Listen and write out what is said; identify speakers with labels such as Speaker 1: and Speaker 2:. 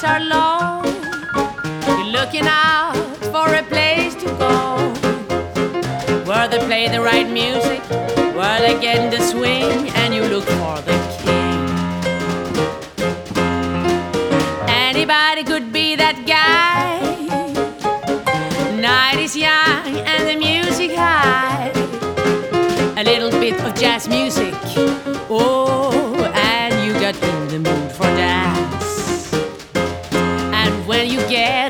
Speaker 1: nights are long, you're looking out for a place to go, where they play the right music, where they get in the swing, and you look for the king. Anybody could be that guy. Night is young and the music high. A little bit of jazz music, oh, and you got in the mood for dance. And when you get